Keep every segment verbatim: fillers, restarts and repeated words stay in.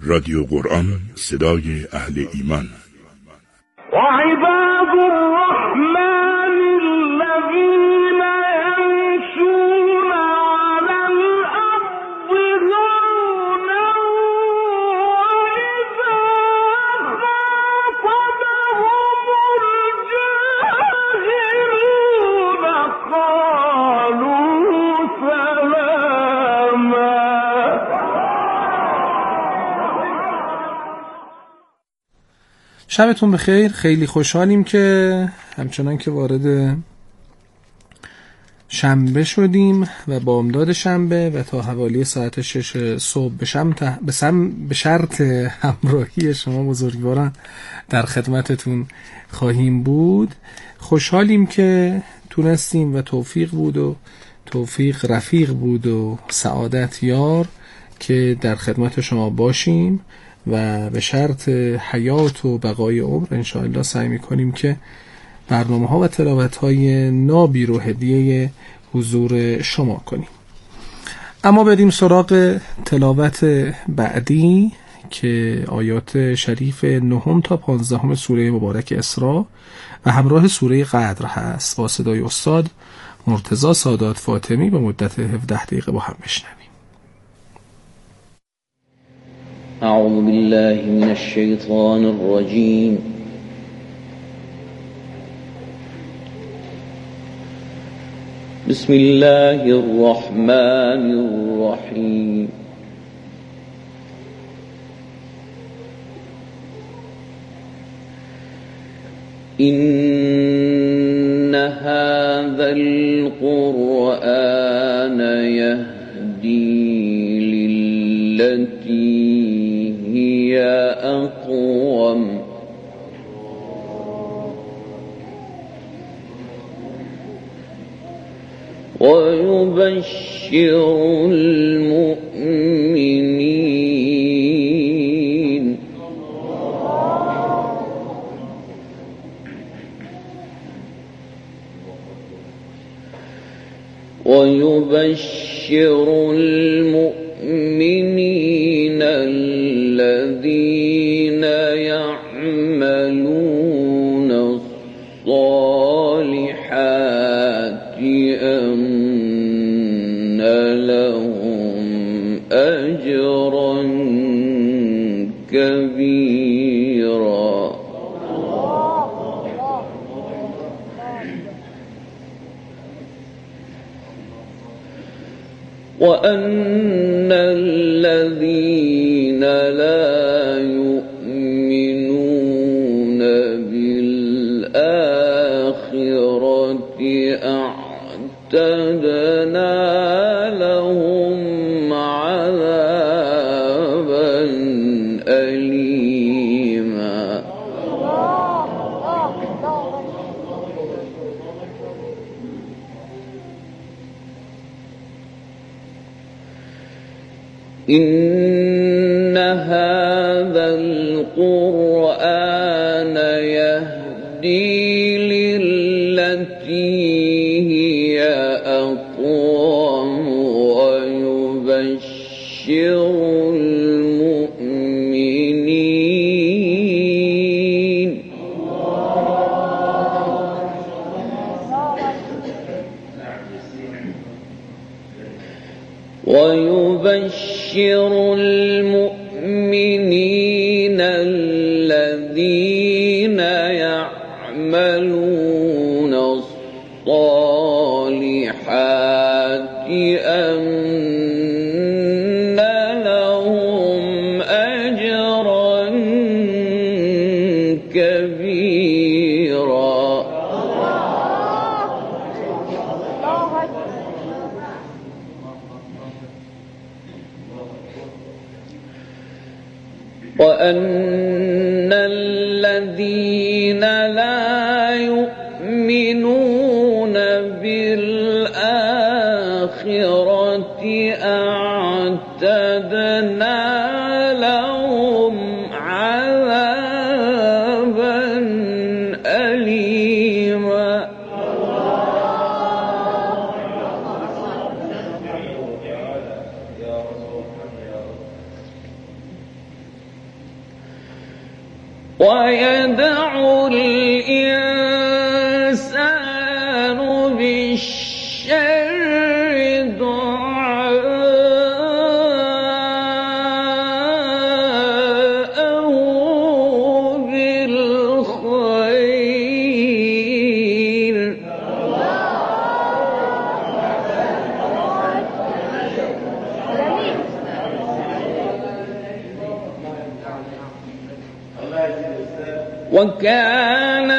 رادیو قرآن، صدای اهل ایمان. و عباد الرحمن الذین یمشون علی الارض هونا و اذا خاطبهم الجاهلون قالوا سلاما. شبتون بخیر. خیلی خوشحالیم که همچنان که وارد شنبه شدیم و بامداد شنبه و تا حوالی ساعت شش صبح به شمت به, سم به شرط همراهی شما بزرگواران در خدمتتون خواهیم بود. خوشحالیم که تونستیم و توفیق بود و توفیق رفیق بود و سعادت یار که در خدمت شما باشیم و به شرط حیات و بقای عمر انشاءالله سعی میکنیم که برنامه ها و تلاوت های نابی رو هدیه حضور شما کنیم. اما بریم سراغ تلاوت بعدی که آیات شریف نهم تا پانزدهم سوره مبارک اسراء و همراه سوره قدر هست با صدای استاد مرتضی سادات فاطمی به مدت هفده دقیقه با هم بشنویم. اعوذ بالله من الشیطان الرجیم. بسم الله الرحمن الرحیم. إن هذا القرآن يهدي للتي هي أقوم ويبشر المؤمنين ويبشر المؤمنين الذين يعملون الصالحات أن لهم أجرا كبيرا وأن الذين لا يؤمنون بالآخرة أعتدنا لهم عذابا أليما إن هذا القرآن يهدي للتي هي أقوم ويبشر المؤمنين ويبشر المؤمنين الذين يعملون الصالحات أن لهم أجرا كبيرا وأن الذين لا يؤمنون بالآخرة أعتدنا لهم عذابا أليما ويدع الإنسان بالشر دعاءه بالخير. وكان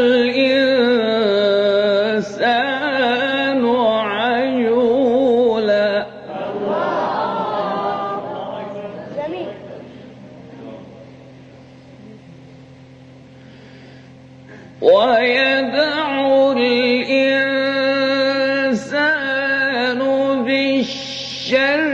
الإنسان عجولا. ويدع الإنسان بالشر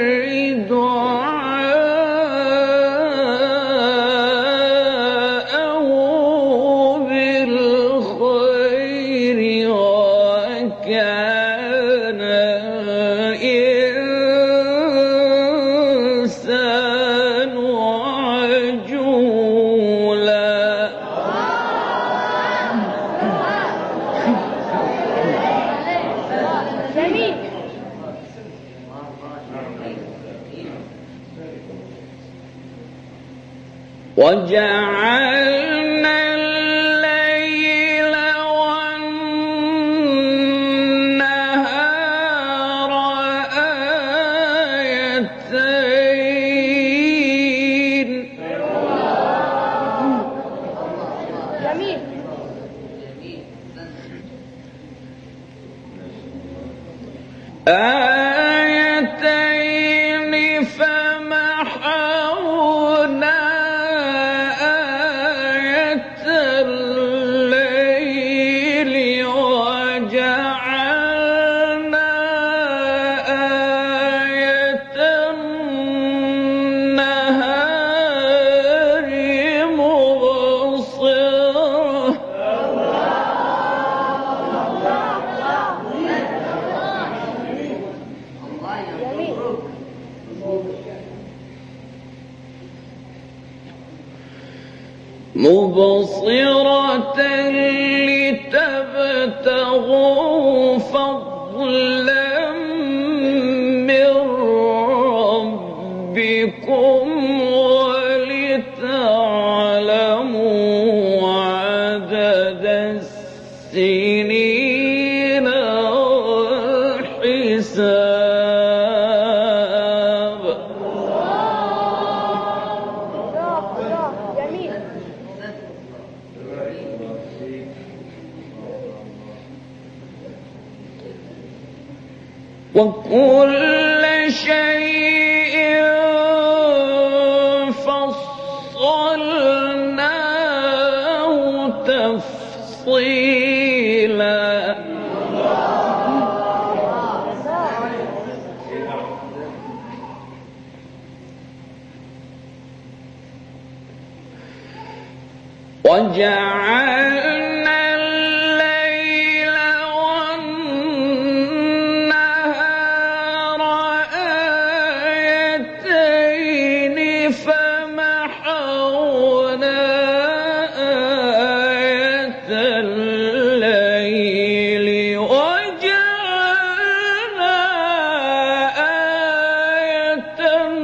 وجعلنا الليل والنهار آيتين. جميل. آيتين فمحونا مبصرة لتبتغوا فضلا من ربكم ولتعلموا عدد السنين والحساب. وكل شيء فصلناه تفصيلا. وجعلنا الليل والنهار آيتين فمحونا آية الليل وجعلنا آية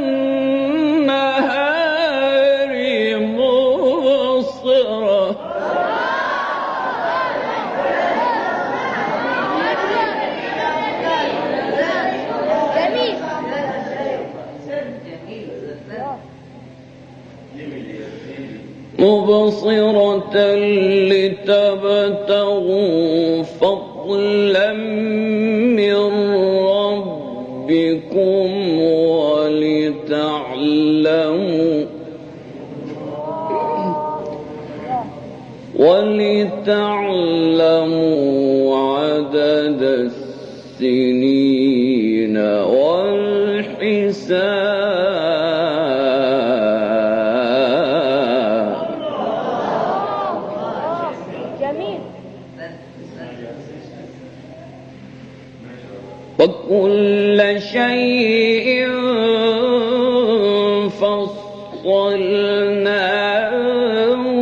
النهار مبصرة. مبصرة لتبتغوا فضلا من ربكم ولتعلموا ولتعلموا عدد السنين والحساب. جميل. وكل شيء فصلناه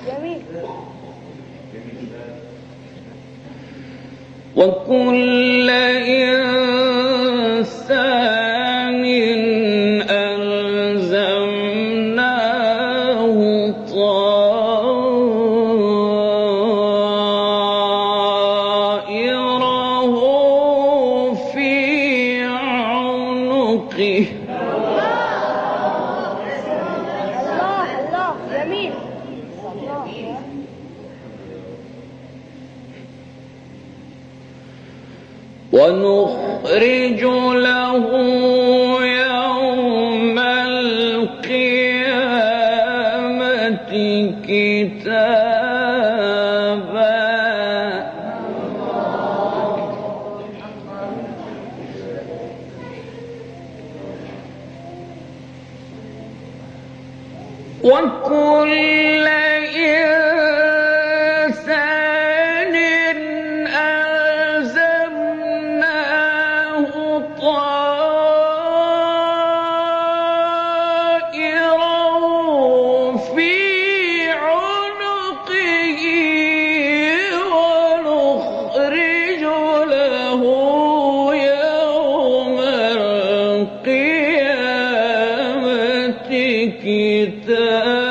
وكل إنسان ألزمناه طائره في عنقه ونخرج له يوم القيامة كتابا وكل إنسان ألزمناه طائره في عنقه ونخرج له يوم القيامة كتابا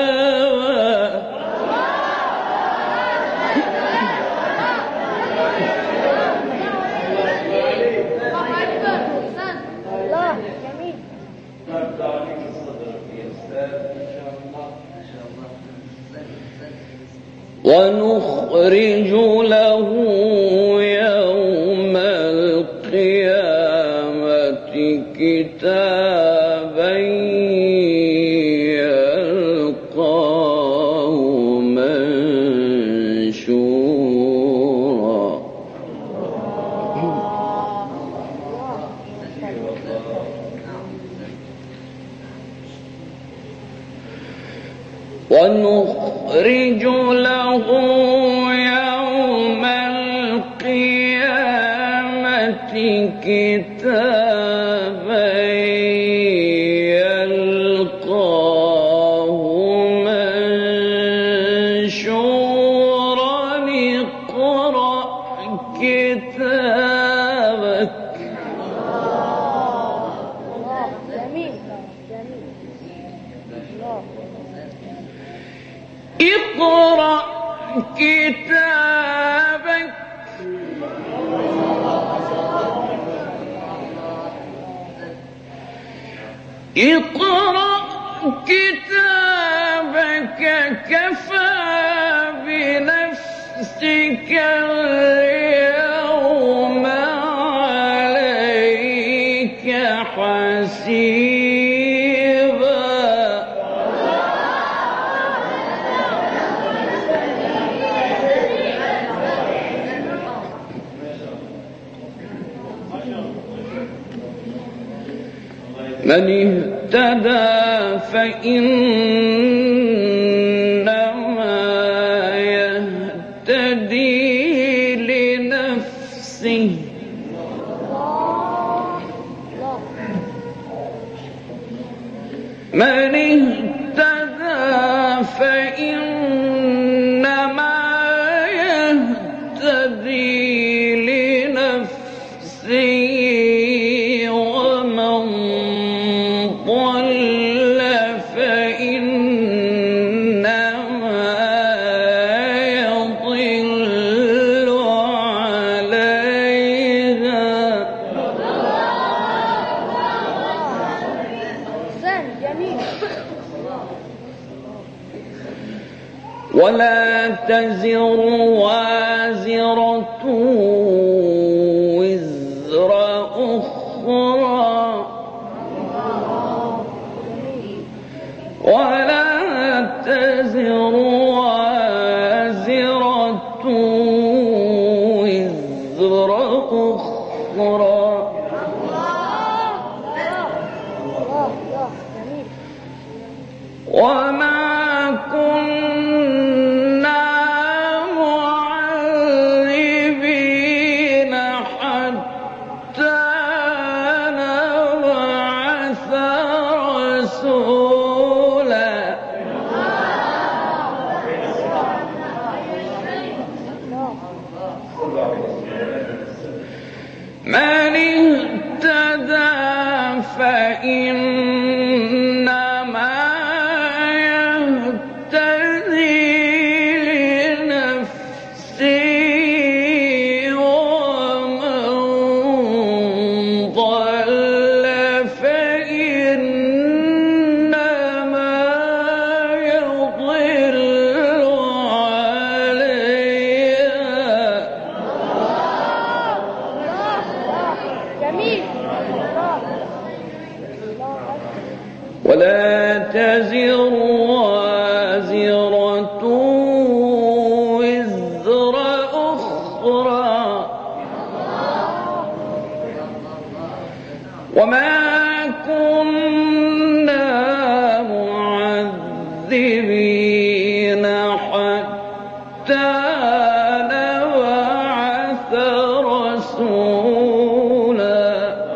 ونخرج له يوم القيامة كتابا يلقاه منشورا ونخرج له يوم القيامة كتابا يلقاه منشورا اقرأ كتابك اقرأ كتابك اقرأ كتابك كفى بنفسك اليوم عليك حسيبا من اهتدى فإنما يهتدي لنفسه من اهتدى فإنما يهتدي لنفسه ومن ضل فإنما يضل عليها ولا تزر وازرة وزر أخرى ولا تزر وازرة وزر أخرى وما كنا معذبين حتى نبعث رسولا نبعث رسولا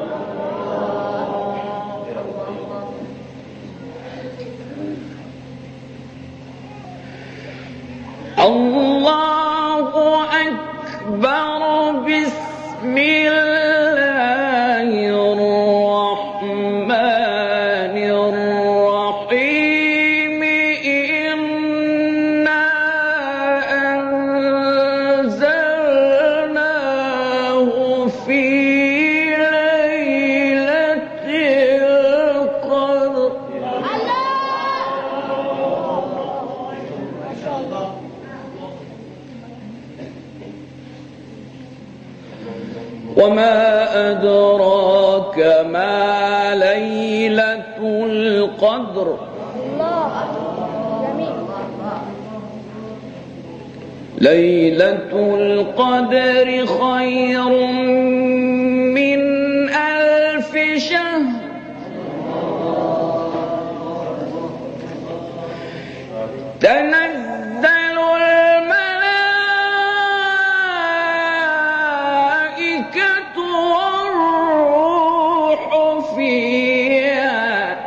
الله أكبر بسم الله الرحمن الرحيم إنا أنزلناه في ليلة القدر وما أدراك ما ليلة القدر ليلة القدر خير من ألف شهر تنزل الملائكة والروح فيها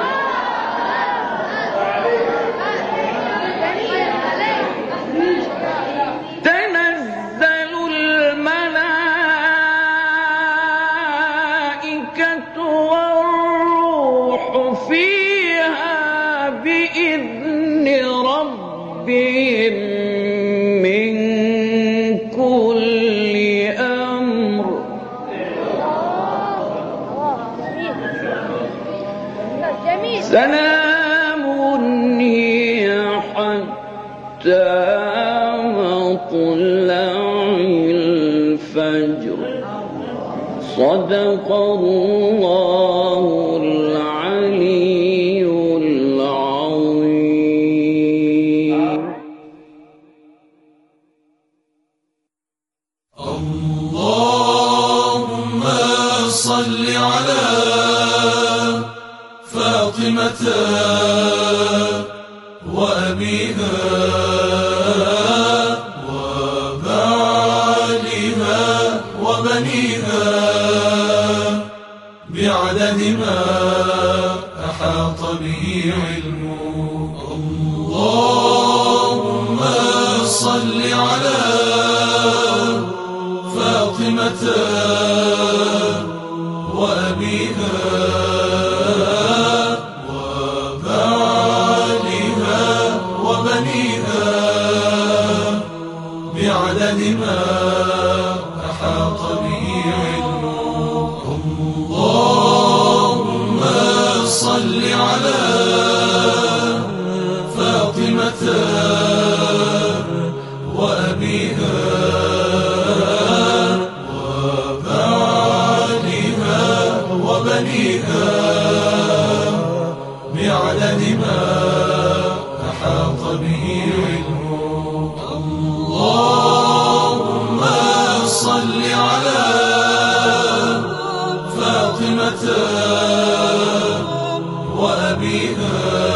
تنزل الملائكة والروح فيها بإذن ربهم من كل أمر سلام هي حتى مطلع الفجر صدق الله العلي العظيم. اللهم صل على فاطمة وأبيها وبعلها وبنيها بعدد ما أحاط به علمه. اللهم صل على فاطمة وأبيها وبعلها وبنيها بعدد ما أحاط به علمه. اللهم صل على فاطمة وأبيها وبعلها وبنيها بعدد ما أحاط به علمه. اللهم صل على فاطمة وأبيها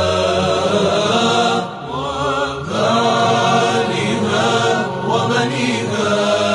وبعلها وبنيها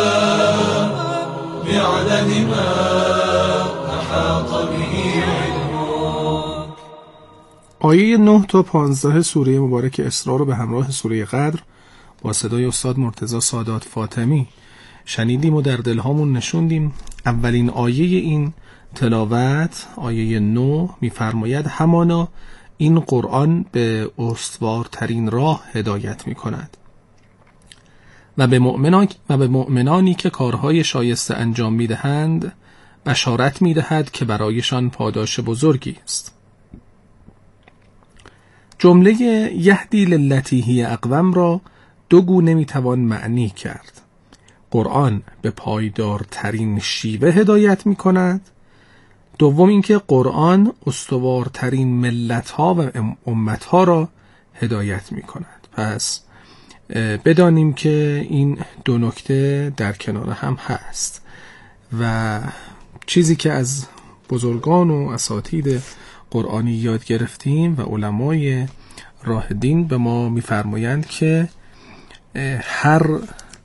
بعدد ما أحاط به علمه. آیه نه تا پانزده سوره مبارک اسراء رو به همراه سوره قدر با صدای استاد مرتضی سادات فاطمی شنیدیم و در دلهامون نشوندیم. اولین آیه این تلاوت آیه نه می‌فرماید همانا این قرآن به استوارترین راه هدایت می‌کند و به مؤمنان و به مؤمنانی که کارهای شایسته انجام می‌دهند بشارت می‌دهد که برایشان پاداش بزرگی است. جمله یهدی للتی هی اقوم را دو گونه می‌توان معنی کرد. قرآن به پایدارترین شیوه هدایت می‌کند. دوم اینکه قرآن استوارترین ملت‌ها و امت‌ها را هدایت می‌کند. پس بدانیم که این دو نکته در کنار هم هست و چیزی که از بزرگان و اساتید قرآنی یاد گرفتیم و علمای راه دین به ما می‌فرمایند که هر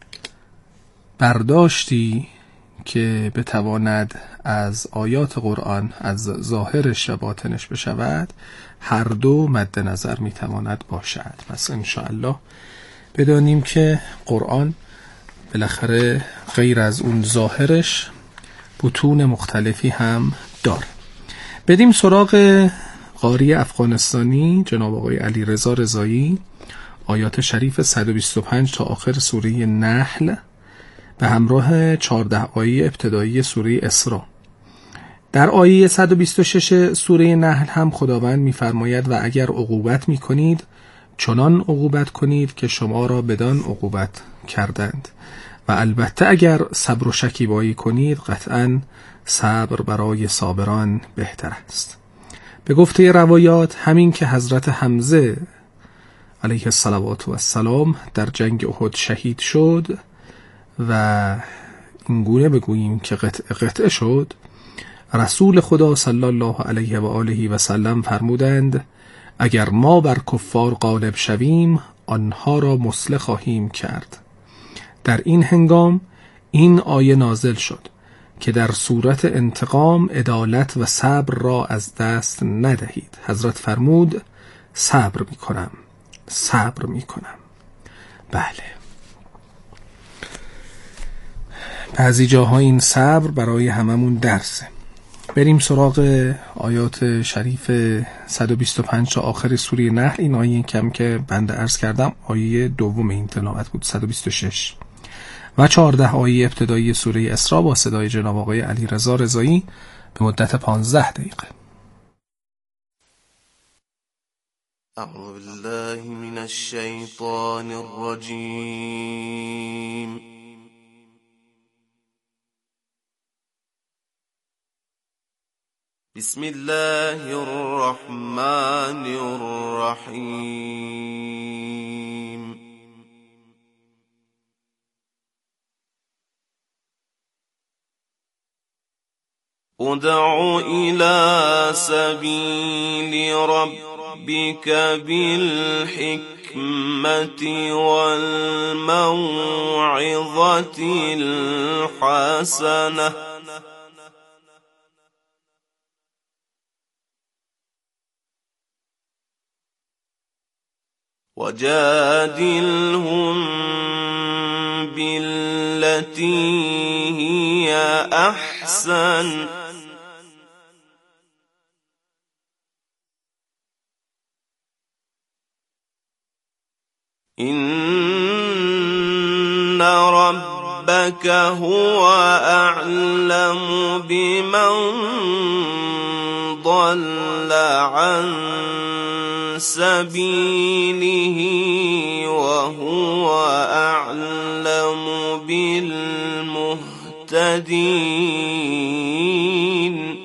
برداشتی که بتواند از آیات قرآن از ظاهرش و باطنش بشود هر دو مد نظر میتواند باشد. پس انشاءالله بدانیم که قرآن بالاخره غیر از اون ظاهرش بطون مختلفی هم داره. بدیم سراغ قاری افغانستانی جناب آقای علیرضا رضایی، آیات شریف صد و بیست و پنج تا آخر سوره نحل به همراه چهارده آیه ابتدایی سوره اسراء. در آیه صد و بیست و شش سوره نحل هم خداوند می‌فرماید و اگر عقوبت می‌کنید چنان عقوبت کنید که شما را بدان عقوبت کردند و البته اگر صبر و شکیبایی کنید قطعاً صبر برای صابران بهتر است. به گفته روایات همین که حضرت حمزه علیه الصلوات و السلام در جنگ احد شهید شد و اینگونه بگوییم که قطع قطع شد، رسول خدا صلی الله علیه و آله و سلم فرمودند اگر ما بر کفار غالب شویم آنها را مسله خواهیم کرد. در این هنگام این آیه نازل شد که در صورت انتقام عدالت و صبر را از دست ندهید. حضرت فرمود صبر می کنم صبر می کنم. بله، بعضی جاها این صبر برای هممون درسه. بریم سراغ آیات شریف صد و بیست و پنج تا آخر سوره نحل. این آیه کم که بنده عرض کردم آیه دوم این تلاوت بود، صد و بیست و شش و چهارده آیه ابتدایی سوره اسراء با صدای جناب آقای علیرضا رضایی به مدت پانزده دقیقه. اعوذ بالله من الشیطان الرجیم. بسم الله الرحمن الرحیم. ادع إلى سبيل ربك بالحكمة والموعظة الحسنة وجادلهم بالتي هي أحسن إن ربك هو أعلم بمن ضل عن سبيله وهو أعلم بالمهتدين.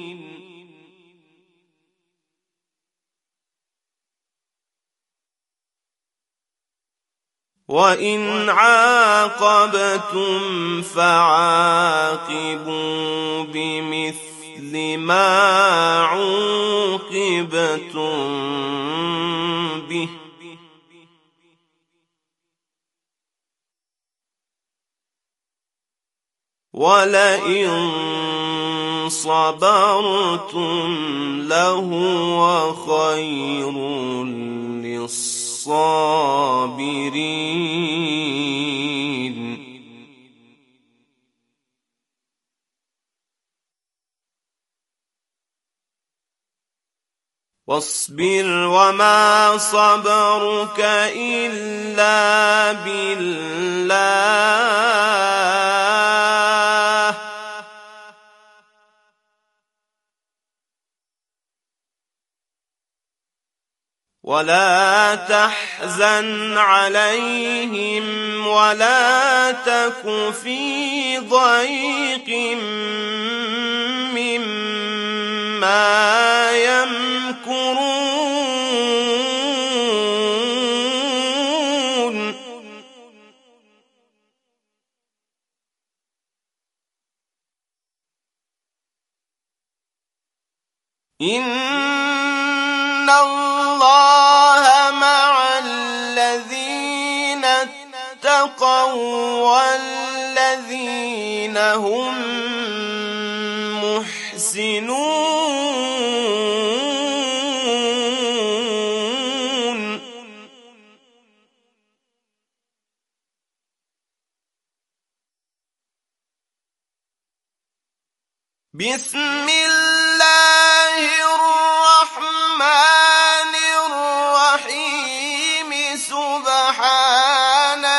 وإن عاقبتم فعاقبوا بمثل ما عوقبتم به ولئن صبرتم لهو خير للصابرين. واصبر وما صبرك إلا بالله ولا تحزن عليهم ولا تك في ضيق مما يمكرون. إن الله مع الذين اتقوا والذين هم محسنون. بسم الله الرحمن الرحيم. سبحان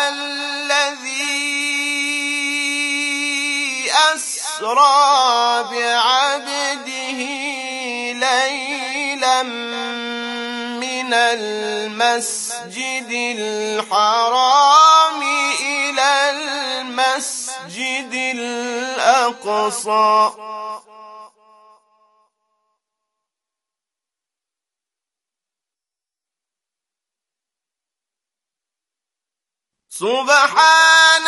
الذي أسرى بعبده ليلا من المسجد الحرام إلى المسجد الأقصى سبحان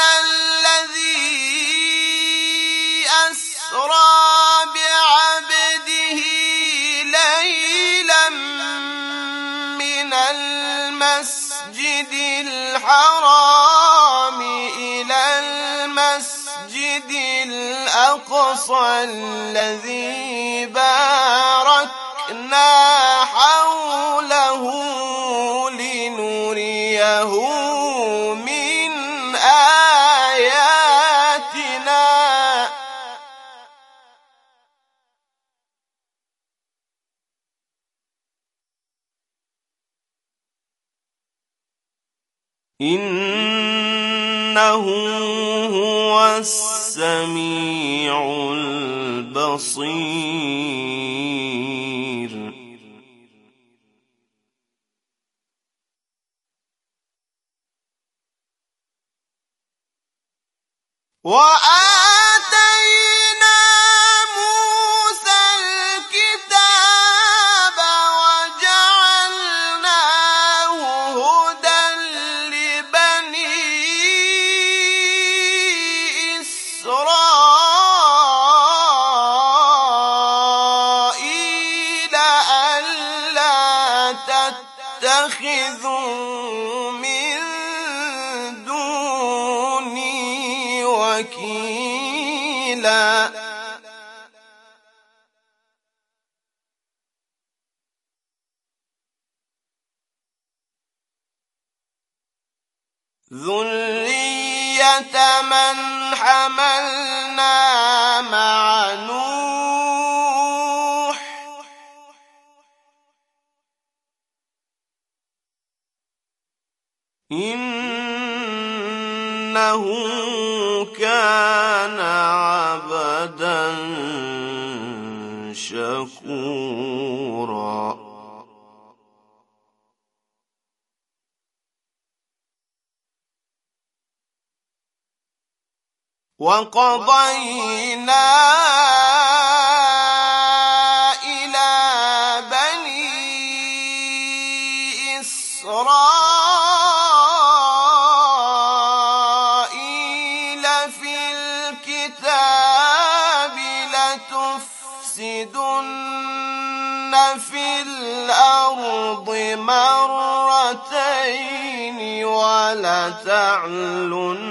الذي أسرى بعبده ليلا من المسجد الحرام إلى المسجد الأقصى الذي باركنا حوله لنريه من آياتنا إنه هو السميع البصير. وآتينا موسى الكتاب وجعلناه هدى لبني إسرائيل ألا تتخذوا من دوني وكيلا. ذرية من حملنا مع نوح إنه كان عبدا شكورا. وقضينا إلى بني إسرائيل في الكتاب لتفسدن في الأرض مرتين ولتعلن